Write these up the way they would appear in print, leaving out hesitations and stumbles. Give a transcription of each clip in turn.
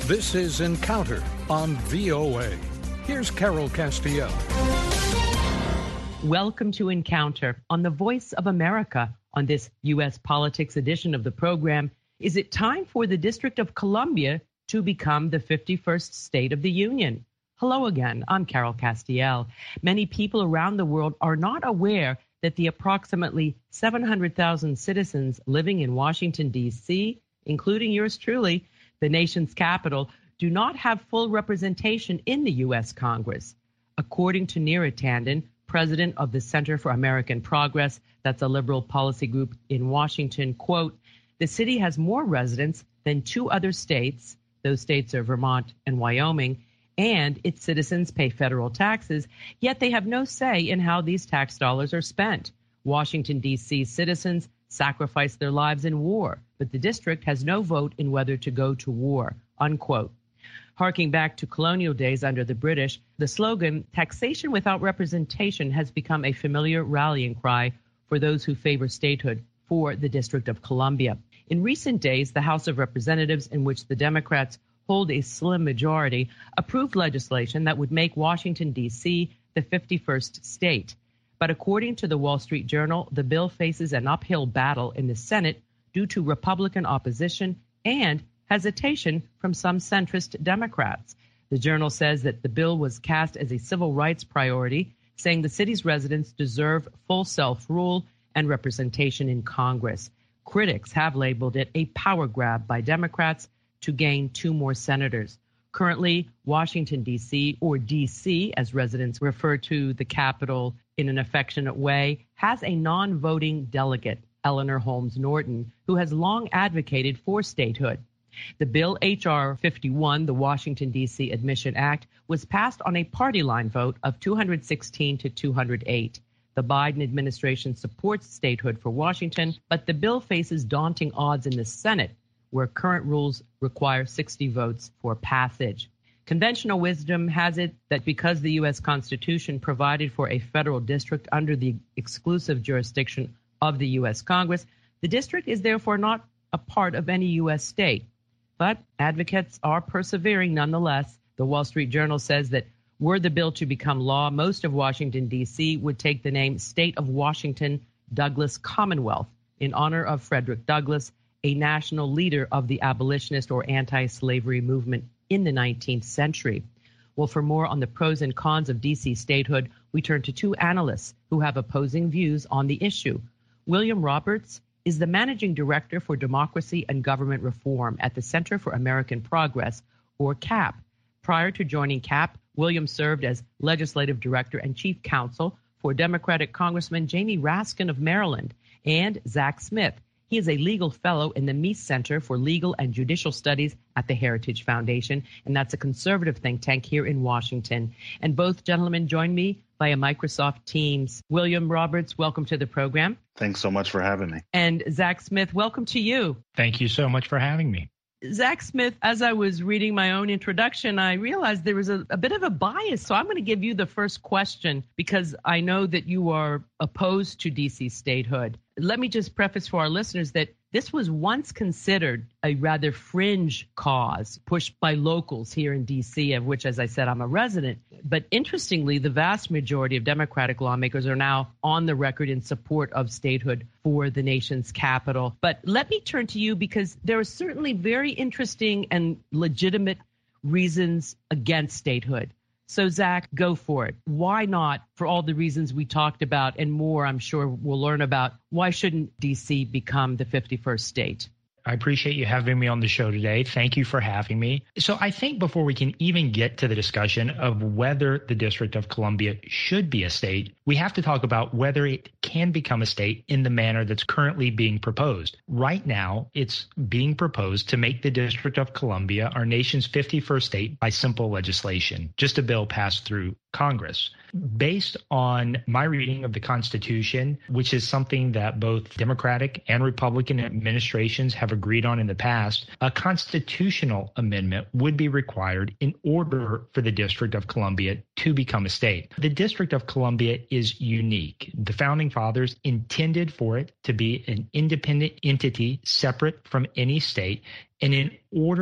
This is Encounter on VOA. Here's Carol Castiel. Welcome to Encounter on the Voice of America. On this U.S. politics edition of the program, is it time for the District of Columbia to become the 51st state of the Union? Hello again, I'm Carol Castiel. Many people around the world are not aware that the approximately 700,000 citizens living in Washington, D.C., including yours truly, the nation's capital, do not have full representation in the U.S. Congress. According to Neera Tanden, president of the Center for American Progress, that's a liberal policy group in Washington, quote, the city has more residents than two other states, those states are Vermont and Wyoming, and its citizens pay federal taxes, yet they have no say in how these tax dollars are spent. Washington, D.C. citizens sacrifice their lives in war, but the district has no vote in whether to go to war, unquote. Harking back to colonial days under the British, the slogan, taxation without representation, has become a familiar rallying cry for those who favor statehood for the District of Columbia. In recent days, the House of Representatives, in which the Democrats hold a slim majority, approved legislation that would make Washington, D.C. the 51st state. But according to the Wall Street Journal, the bill faces an uphill battle in the Senate due to Republican opposition and hesitation from some centrist Democrats. The Journal says that the bill was cast as a civil rights priority, saying the city's residents deserve full self-rule and representation in Congress. Critics have labeled it a power grab by Democrats to gain two more senators. Currently, Washington, D.C., or D.C., as residents refer to the capital in an affectionate way, has a non-voting delegate, Eleanor Holmes Norton, who has long advocated for statehood. The bill, H.R. 51, the Washington, D.C. Admission Act, was passed on a party line vote of 216 to 208. The Biden administration supports statehood for Washington, but the bill faces daunting odds in the Senate, where current rules require 60 votes for passage. Conventional wisdom has it that because the U.S. Constitution provided for a federal district under the exclusive jurisdiction of the U.S. Congress, the district is therefore not a part of any U.S. state. But advocates are persevering nonetheless. The Wall Street Journal says that were the bill to become law, most of Washington, D.C. would take the name State of Washington Douglas Commonwealth in honor of Frederick Douglass, a national leader of the abolitionist or anti-slavery movement in the 19th century. Well, for more on the pros and cons of D.C. statehood, we turn to two analysts who have opposing views on the issue. William Roberts is the managing director for democracy and government reform at the Center for American Progress, or CAP. Prior to joining CAP, William served as legislative director and chief counsel for Democratic Congressman Jamie Raskin of Maryland, and Zach Smith. He is a legal fellow in the Meese Center for Legal and Judicial Studies at the Heritage Foundation, and that's a conservative think tank here in Washington. And both gentlemen join me via Microsoft Teams. William Roberts, welcome to the program. Thanks so much for having me. And Zach Smith, welcome to you. Thank you so much for having me. Zach Smith, as I was reading my own introduction, I realized there was a bit of a bias. So I'm going to give you the first question because I know that you are opposed to D.C. statehood. Let me just preface for our listeners that this was once considered a rather fringe cause pushed by locals here in D.C., of which, as I said, I'm a resident. But interestingly, the vast majority of Democratic lawmakers are now on the record in support of statehood for the nation's capital. But let me turn to you because there are certainly very interesting and legitimate reasons against statehood. So, Zach, go for it. Why not, for all the reasons we talked about and more I'm sure we'll learn about, why shouldn't D.C. become the 51st state? I appreciate you having me on the show today. Thank you for having me. So I think before we can even get to the discussion of whether the District of Columbia should be a state, we have to talk about whether it can become a state in the manner that's currently being proposed. Right now, it's being proposed to make the District of Columbia our nation's 51st state by simple legislation, just a bill passed through Congress. Based on my reading of the Constitution, which is something that both Democratic and Republican administrations have agreed on in the past, a constitutional amendment would be required in order for the District of Columbia to become a state. The District of Columbia is unique. The Founding Fathers intended for it to be an independent entity separate from any state, and in order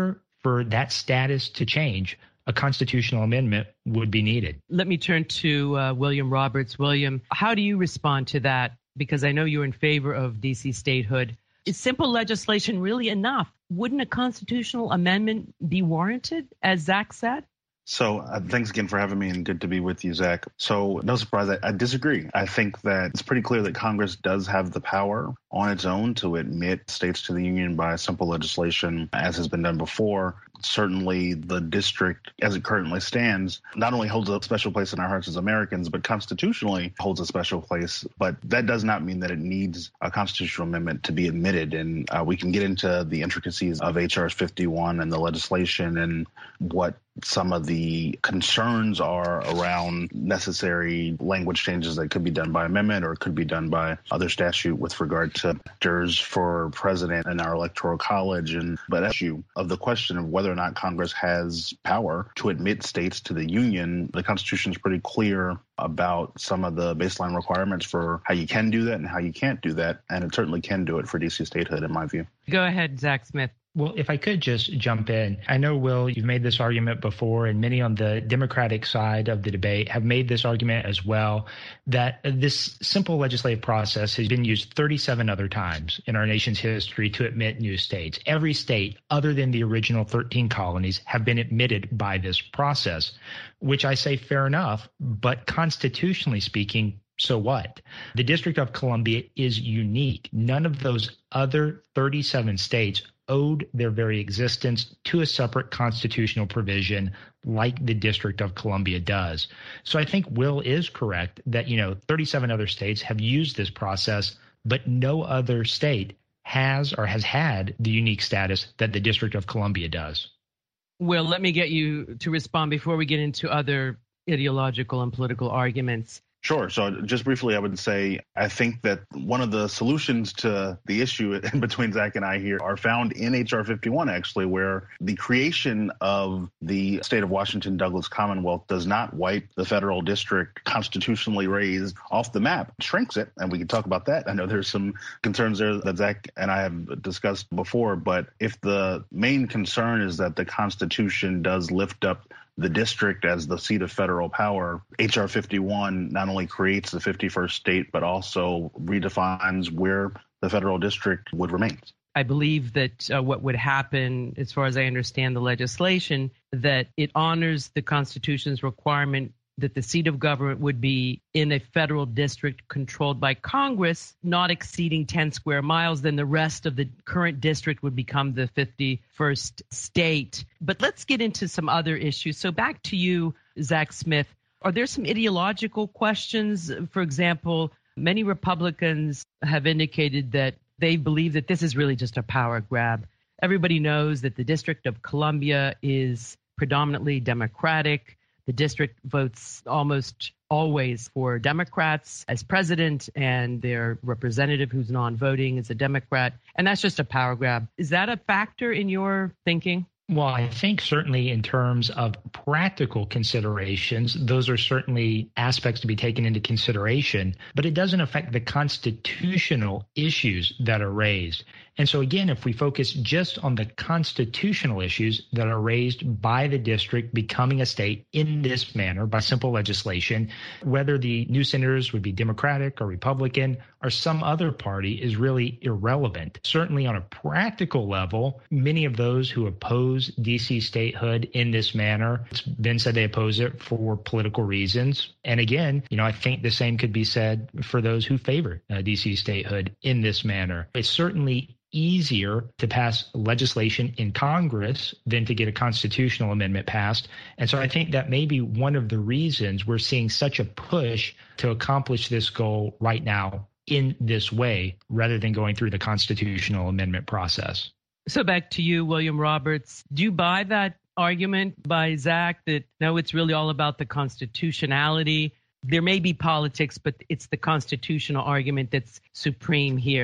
for that status to change, a constitutional amendment would be needed. Let me turn to William Roberts. William, how do you respond to that? Because I know you're in favor of D.C. statehood. Is simple legislation really enough? Wouldn't a constitutional amendment be warranted, as Zach said? So thanks again for having me, and good to be with you, Zach. So no surprise, I disagree. I think that it's pretty clear that Congress does have the power on its own to admit states to the union by simple legislation, as has been done before. Certainly the district, as it currently stands, not only holds a special place in our hearts as Americans, but constitutionally holds a special place. But that does not mean that it needs a constitutional amendment to be admitted. And we can get into the intricacies of H.R. 51 and the legislation and what some of the concerns are around necessary language changes that could be done by amendment or could be done by other statute with regard to actors for president and our electoral college. But issue of the question of whether or not Congress has power to admit states to the union, the Constitution is pretty clear about some of the baseline requirements for how you can do that and how you can't do that. And it certainly can do it for D.C. statehood, in my view. Go ahead, Zach Smith. Well, if I could just jump in, I know, Will, you've made this argument before, and many on the Democratic side of the debate have made this argument as well, that this simple legislative process has been used 37 other times in our nation's history to admit new states. Every state other than the original 13 colonies have been admitted by this process, which I say fair enough, but constitutionally speaking, so what? The District of Columbia is unique. None of those other 37 states owed their very existence to a separate constitutional provision like the District of Columbia does. So I think Will is correct that, 37 other states have used this process, but no other state has or has had the unique status that the District of Columbia does. Will, let me get you to respond before we get into other ideological and political arguments. Sure. So just briefly, I would say I think that one of the solutions to the issue in between Zach and I here are found in H.R. 51, actually, where the creation of the state of Washington Douglas Commonwealth does not wipe the federal district constitutionally raised off the map. It shrinks it, and we can talk about that. I know there's some concerns there that Zach and I have discussed before, but if the main concern is that the Constitution does lift up the district as the seat of federal power, H.R. 51 not only creates the 51st state, but also redefines where the federal district would remain. I believe that what would happen, as far as I understand the legislation, that it honors the Constitution's requirement that the seat of government would be in a federal district controlled by Congress, not exceeding 10 square miles. Then the rest of the current district would become the 51st state. But let's get into some other issues. So back to you, Zach Smith. Are there some ideological questions? For example, many Republicans have indicated that they believe that this is really just a power grab. Everybody knows that the District of Columbia is predominantly Democratic. The district votes almost always for Democrats as president, and their representative who's non-voting is a Democrat. And that's just a power grab. Is that a factor in your thinking? Well, I think certainly in terms of practical considerations, those are certainly aspects to be taken into consideration, but it doesn't affect the constitutional issues that are raised. And so again, if we focus just on the constitutional issues that are raised by the district becoming a state in this manner by simple legislation, whether the new senators would be Democratic or Republican or some other party is really irrelevant. Certainly on a practical level, many of those who oppose D.C. statehood in this manner, it's been said they oppose it for political reasons. And again, I think the same could be said for those who favor D.C. statehood in this manner. It's certainly easier to pass legislation in Congress than to get a constitutional amendment passed. And so I think that may be one of the reasons we're seeing such a push to accomplish this goal right now in this way, rather than going through the constitutional amendment process. So back to you, William Roberts. Do you buy that argument by Zach that, no, it's really all about the constitutionality? There may be politics, but it's the constitutional argument that's supreme here.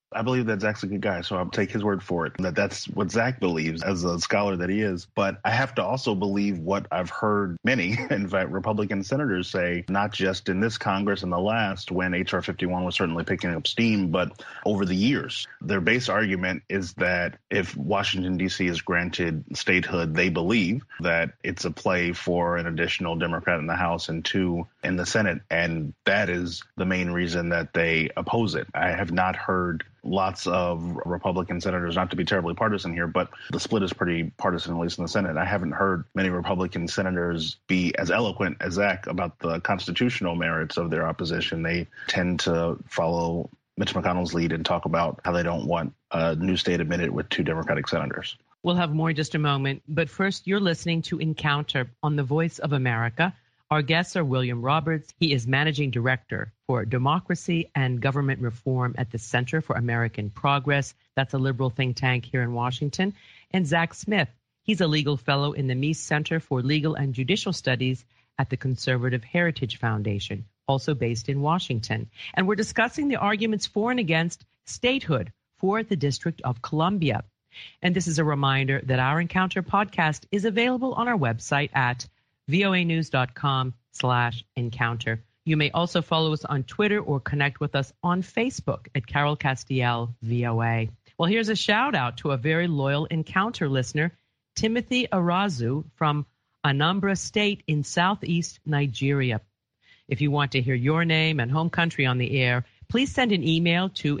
I believe that Zach's a good guy, so I'll take his word for it. That's what Zach believes as a scholar that he is. But I have to also believe what I've heard many, in fact, Republican senators say, not just in this Congress and the last, when H.R. 51 was certainly picking up steam, but over the years. Their base argument is that if Washington, D.C. is granted statehood, they believe that it's a play for an additional Democrat in the House and 2 in the Senate. And that is the main reason that they oppose it. I have not heard lots of Republican senators, not to be terribly partisan here, but the split is pretty partisan, at least in the Senate. I haven't heard many Republican senators be as eloquent as Zach about the constitutional merits of their opposition. They tend to follow Mitch McConnell's lead and talk about how they don't want a new state admitted with 2 Democratic senators. We'll have more in just a moment, but first you're listening to Encounter on the Voice of America. Our guests are William Roberts. He is Managing Director for Democracy and Government Reform at the Center for American Progress. That's a liberal think tank here in Washington. And Zach Smith. He's a legal fellow in the Meese Center for Legal and Judicial Studies at the Conservative Heritage Foundation, also based in Washington. And we're discussing the arguments for and against statehood for the District of Columbia. And this is a reminder that our Encounter podcast is available on our website at voanews.com/encounter. You may also follow us on Twitter or connect with us on Facebook at Carol Castiel VOA. Well, here's a shout out to a very loyal Encounter listener, Timothy Arazu from Anambra State in southeast Nigeria. If you want to hear your name and home country on the air, please send an email to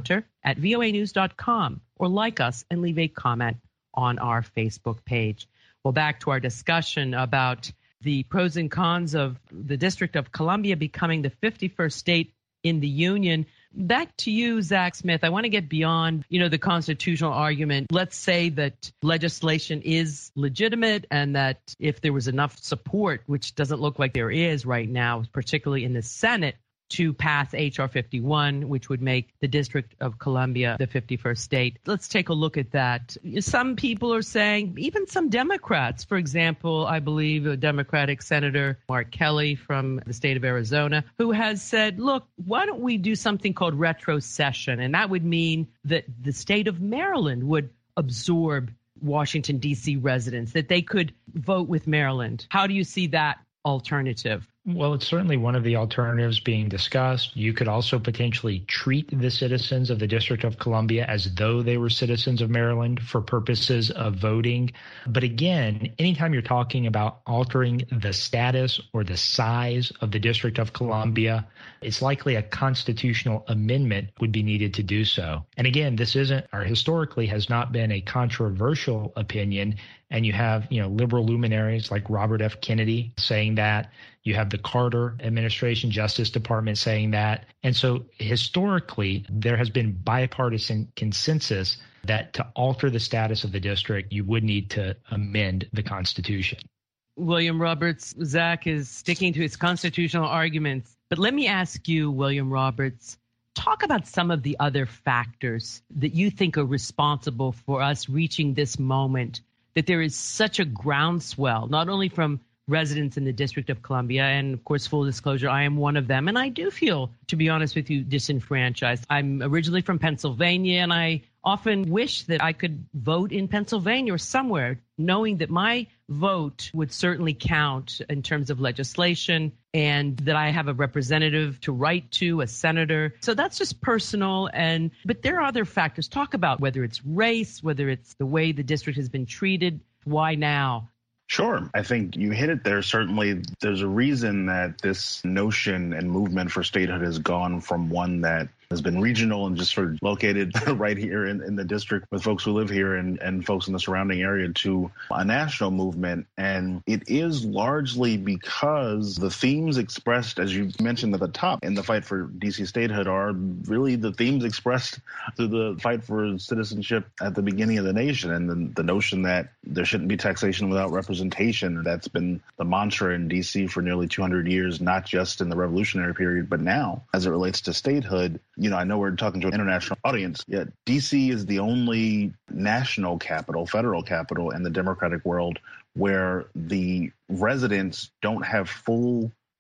encounter@voanews.com or like us and leave a comment on our Facebook page. Well, back to our discussion about the pros and cons of the District of Columbia becoming the 51st state in the Union. Back to you, Zach Smith. I want to get beyond, the constitutional argument. Let's say that legislation is legitimate and that if there was enough support, which doesn't look like there is right now, particularly in the Senate, to pass H.R. 51, which would make the District of Columbia the 51st state. Let's take a look at that. Some people are saying, even some Democrats, for example, I believe a Democratic Senator Mark Kelly from the state of Arizona, who has said, look, why don't we do something called retrocession? And that would mean that the state of Maryland would absorb Washington, D.C. residents, that they could vote with Maryland. How do you see that alternative? Well, it's certainly one of the alternatives being discussed. You could also potentially treat the citizens of the District of Columbia as though they were citizens of Maryland for purposes of voting. But again, anytime you're talking about altering the status or the size of the District of Columbia, it's likely a constitutional amendment would be needed to do so. And again, this isn't, or historically has not been, a controversial opinion. And you have, liberal luminaries like Robert F. Kennedy saying that. You have the Carter administration, Justice Department saying that. And so historically, there has been bipartisan consensus that to alter the status of the district, you would need to amend the Constitution. William Roberts, Zach is sticking to his constitutional arguments. But let me ask you, William Roberts, talk about some of the other factors that you think are responsible for us reaching this moment, that there is such a groundswell, not only from residents in the District of Columbia, and of course, full disclosure, I am one of them, and I do feel, to be honest with you, disenfranchised. I'm originally from Pennsylvania, and I often wish that I could vote in Pennsylvania or somewhere, knowing that my vote would certainly count in terms of legislation and that I have a representative to write to, a senator. So that's just personal. But there are other factors. Talk about whether it's race, whether it's the way the district has been treated. Why now? Sure. I think you hit it there. Certainly, there's a reason that this notion and movement for statehood has gone from one that has been regional and just sort of located right here in the district with folks who live here and folks in the surrounding area to a national movement. And it is largely because the themes expressed, as you mentioned at the top, in the fight for D.C. statehood are really the themes expressed through the fight for citizenship at the beginning of the nation. And the notion that there shouldn't be taxation without representation. That's been the mantra in D.C. for nearly 200 years, not just in the Revolutionary period, but now as it relates to statehood. I know we're talking to an international audience, yet D.C. is the only national capital, federal capital in the democratic world where the residents don't have full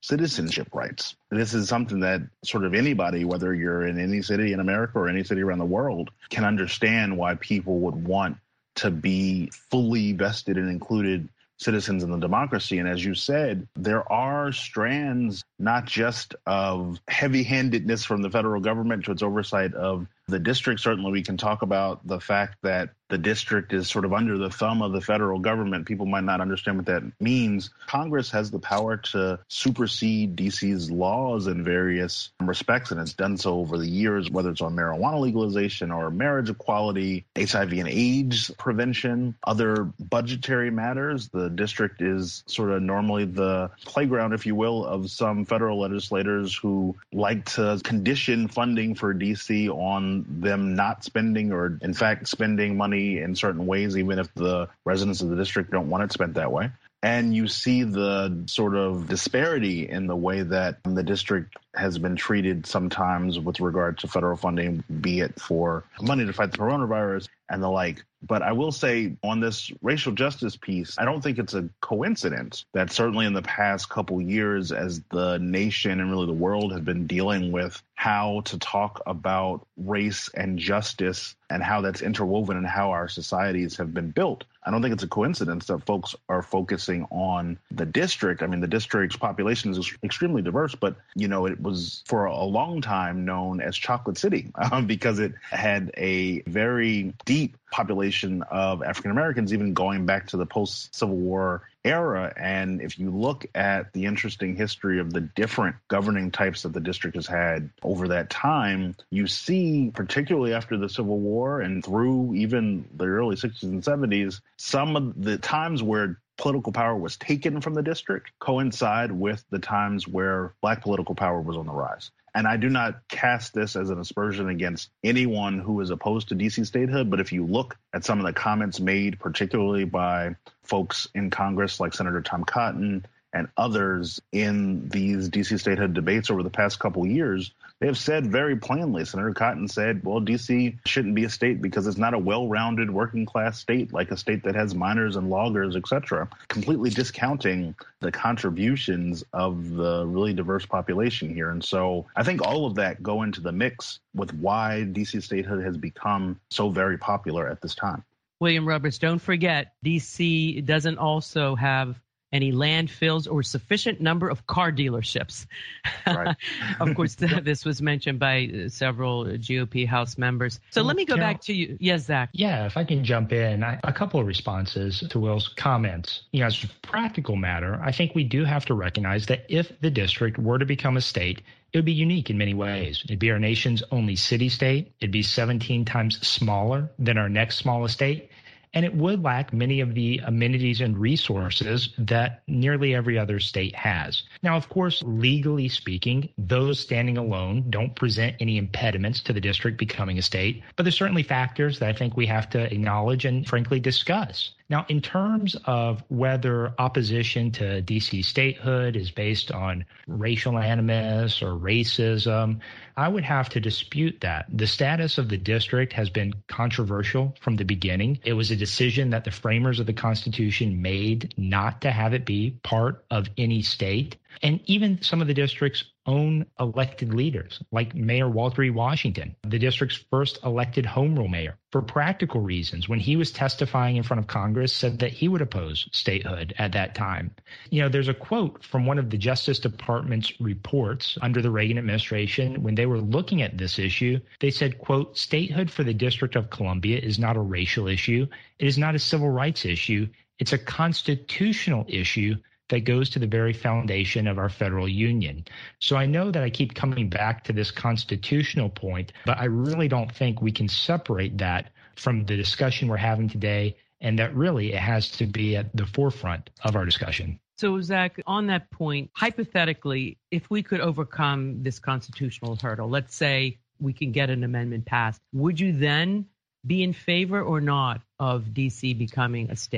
citizenship rights. This is something that sort of anybody, whether you're in any city in America or any city around the world, can understand why people would want to be fully vested and included citizens in the democracy. And as you said, there are strands not just of heavy-handedness from the federal government to its oversight of the district. Certainly we can talk about the fact that the district is sort of under the thumb of the federal government. People might not understand what that means. Congress has the power to supersede DC's laws in various respects, and it's done so over the years, whether it's on marijuana legalization or marriage equality, HIV and AIDS prevention, other budgetary matters. The district is sort of normally the playground, if you will, of some federal legislators who like to condition funding for DC on them not spending or, in fact, spending money in certain ways, even if the residents of the district don't want it spent that way. And you see the sort of disparity in the way that the district has been treated sometimes with regard to federal funding, be it for money to fight the coronavirus and the like. But I will say on this racial justice piece, I don't think it's a coincidence that certainly in the past couple years, as the nation and really the world have been dealing with how to talk about race and justice and how that's interwoven in how our societies have been built, I don't think it's a coincidence that folks are focusing on the district. I mean, the district's population is extremely diverse, but, you know, it was for a long time known as Chocolate City because it had a very deep population of African Americans, even going back to the post-Civil War era. And if you look at the interesting history of the different governing types that the district has had over that time, you see, particularly after the Civil War and through even the early 60s and 70s, some of the times where political power was taken from the district coincide with the times where Black political power was on the rise. And I do not cast this as an aspersion against anyone who is opposed to D.C. statehood. But if you look at some of the comments made, particularly by folks in Congress like Senator Tom Cotton and others in these D.C. statehood debates over the past couple of years, they have said very plainly, Senator Cotton said, well, D.C. shouldn't be a state because it's not a well-rounded working class state, like a state that has miners and loggers, et cetera, completely discounting the contributions of the really diverse population here. And so I think all of that go into the mix with why D.C. statehood has become so very popular at this time. William Roberts, don't forget, D.C. doesn't also have any landfills or sufficient number of car dealerships. Right. Of course, this was mentioned by several GOP House members. So let me go back to you. Yes, Zach. Yeah, if I can jump in, a couple of responses to Will's comments. You know, as a practical matter, I think we do have to recognize that if the district were to become a state, it would be unique in many ways. It'd be our nation's only city-state. It'd be 17 times smaller than our next smallest state. And it would lack many of the amenities and resources that nearly every other state has. Now, of course, legally speaking, those standing alone don't present any impediments to the district becoming a state, but there's certainly factors that I think we have to acknowledge and frankly discuss. Now, in terms of whether opposition to D.C. statehood is based on racial animus or racism, I would have to dispute that. The status of the district has been controversial from the beginning. It was a decision that the framers of the Constitution made not to have it be part of any state. And even some of the district's own elected leaders, like Mayor Walter E. Washington, the district's first elected home rule mayor, for practical reasons, when he was testifying in front of Congress, said that he would oppose statehood at that time. You know, there's a quote from one of the Justice Department's reports under the Reagan administration when they were looking at this issue. They said, quote, "Statehood for the District of Columbia is not a racial issue. It is not a civil rights issue. It's a constitutional issue that goes to the very foundation of our federal union." So I know that I keep coming back to this constitutional point, but I really don't think we can separate that from the discussion we're having today, and that really it has to be at the forefront of our discussion. So, Zach, on that point, hypothetically, if we could overcome this constitutional hurdle, let's say we can get an amendment passed, would you then be in favor or not of D.C. becoming a state?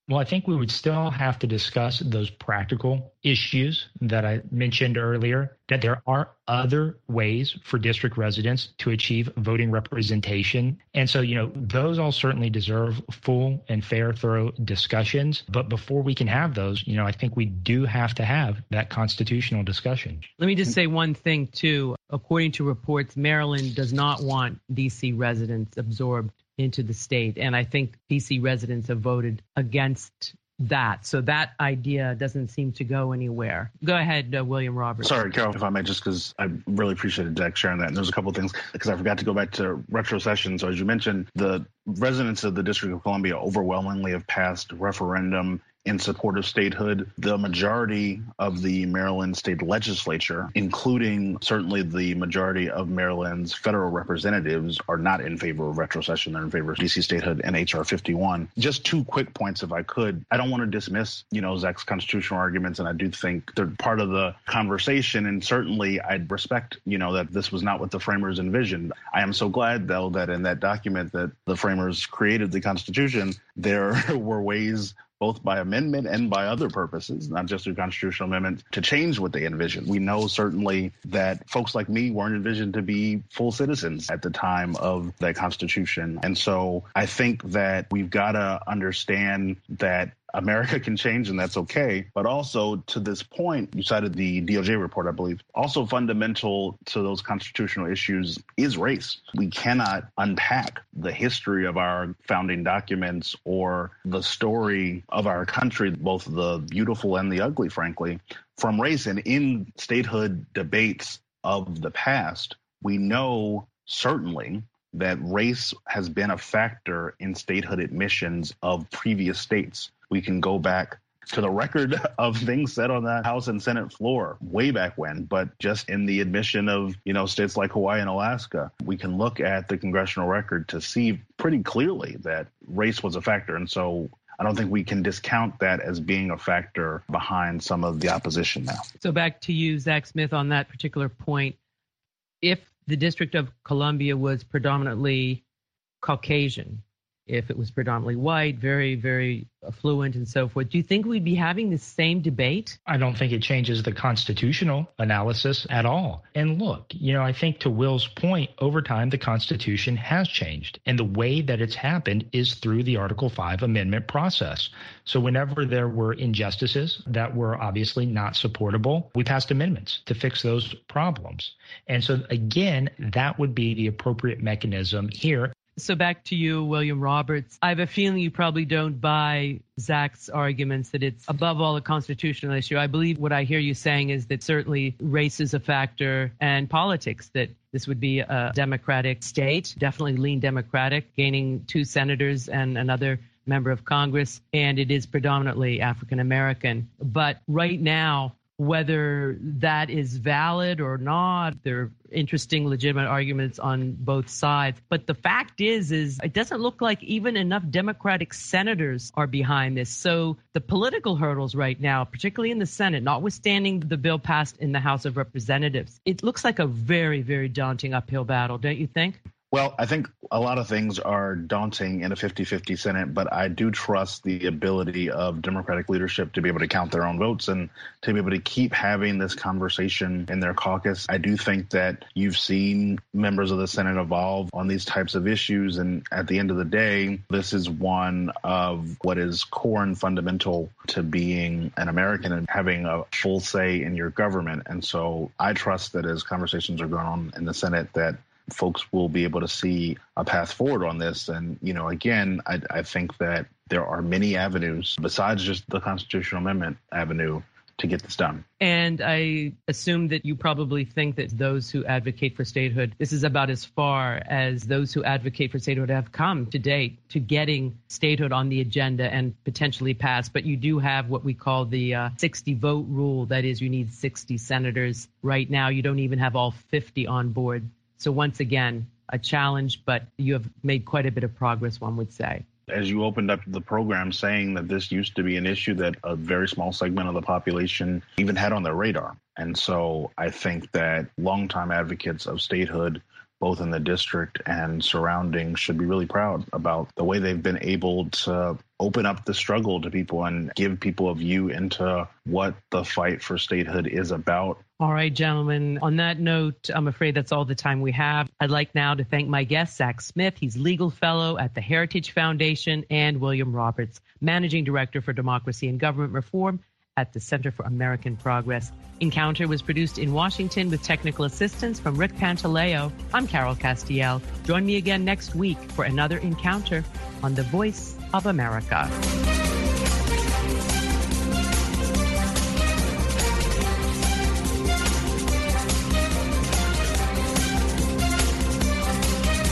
Well, I think we would still have to discuss those practical issues that I mentioned earlier, that there are other ways for district residents to achieve voting representation. And so, those all certainly deserve full and fair, thorough discussions. But before we can have those, I think we do have to have that constitutional discussion. Let me just say one thing, too. According to reports, Maryland does not want D.C. residents absorbed into the state. And I think D.C. residents have voted against that. So that idea doesn't seem to go anywhere. Go ahead, William Roberts. Sorry, Carol, if I might, just because I really appreciated Zach sharing that. And there's a couple of things, because I forgot to go back to retrocession. So as you mentioned, the residents of the District of Columbia overwhelmingly have passed referendum in support of statehood. The majority of the Maryland state legislature, including certainly the majority of Maryland's federal representatives, are not in favor of retrocession. They're in favor of D.C. statehood and H.R. 51. Just 2 quick points, if I could. I don't want to dismiss, Zach's constitutional arguments, and I do think they're part of the conversation. And certainly I'd respect, that this was not what the framers envisioned. I am so glad, though, that in that document that the framers created the Constitution, there were ways, both by amendment and by other purposes, not just through constitutional amendment, to change what they envisioned. We know certainly that folks like me weren't envisioned to be full citizens at the time of that Constitution. And so I think that we've got to understand that America can change, and that's okay. But also, to this point, you cited the DOJ report, I believe. Also fundamental to those constitutional issues is race. We cannot unpack the history of our founding documents or the story of our country, both the beautiful and the ugly, frankly, from race. And in statehood debates of the past, we know certainly that race has been a factor in statehood admissions of previous states. We can go back to the record of things said on the House and Senate floor way back when, but just in the admission of, states like Hawaii and Alaska, we can look at the congressional record to see pretty clearly that race was a factor. And so I don't think we can discount that as being a factor behind some of the opposition now. So back to you, Zach Smith, on that particular point. If the District of Columbia was predominantly Caucasian, if it was predominantly white, very, very affluent and so forth, do you think we'd be having the same debate? I don't think it changes the constitutional analysis at all. And look, I think to Will's point, over time, the Constitution has changed. And the way that it's happened is through the Article 5 amendment process. So whenever there were injustices that were obviously not supportable, we passed amendments to fix those problems. And so, again, that would be the appropriate mechanism here. So back to you, William Roberts. I have a feeling you probably don't buy Zach's arguments that it's above all a constitutional issue. I believe what I hear you saying is that certainly race is a factor and politics, that this would be a Democratic state, definitely lean Democratic, gaining 2 senators and another member of Congress, and it is predominantly African American. But right now, whether that is valid or not, there are interesting, legitimate arguments on both sides. But the fact is it doesn't look like even enough Democratic senators are behind this. So the political hurdles right now, particularly in the Senate, notwithstanding the bill passed in the House of Representatives, it looks like a very, very daunting uphill battle, don't you think? Well, I think a lot of things are daunting in a 50-50 Senate, but I do trust the ability of Democratic leadership to be able to count their own votes and to be able to keep having this conversation in their caucus. I do think that you've seen members of the Senate evolve on these types of issues, and at the end of the day, this is one of what is core and fundamental to being an American and having a full say in your government. And so I trust that as conversations are going on in the Senate, that folks will be able to see a path forward on this. And, again, I think that there are many avenues besides just the constitutional amendment avenue to get this done. And I assume that you probably think that those who advocate for statehood, this is about as far as those who advocate for statehood have come to date to getting statehood on the agenda and potentially passed. But you do have what we call the 60 vote rule. That is, you need 60 senators. Right now, you don't even have all 50 on board. So once again, a challenge, but you have made quite a bit of progress, one would say. As you opened up the program saying that this used to be an issue that a very small segment of the population even had on their radar. And so I think that longtime advocates of statehood, both in the district and surrounding, should be really proud about the way they've been able to open up the struggle to people and give people a view into what the fight for statehood is about. All right, gentlemen. On that note, I'm afraid that's all the time we have. I'd like now to thank my guest, Zach Smith. He's legal fellow at the Heritage Foundation, and William Roberts, managing director for democracy and government reform at the Center for American Progress. Encounter was produced in Washington with technical assistance from Rick Pantaleo. I'm Carol Castiel. Join me again next week for another encounter on The Voice of America.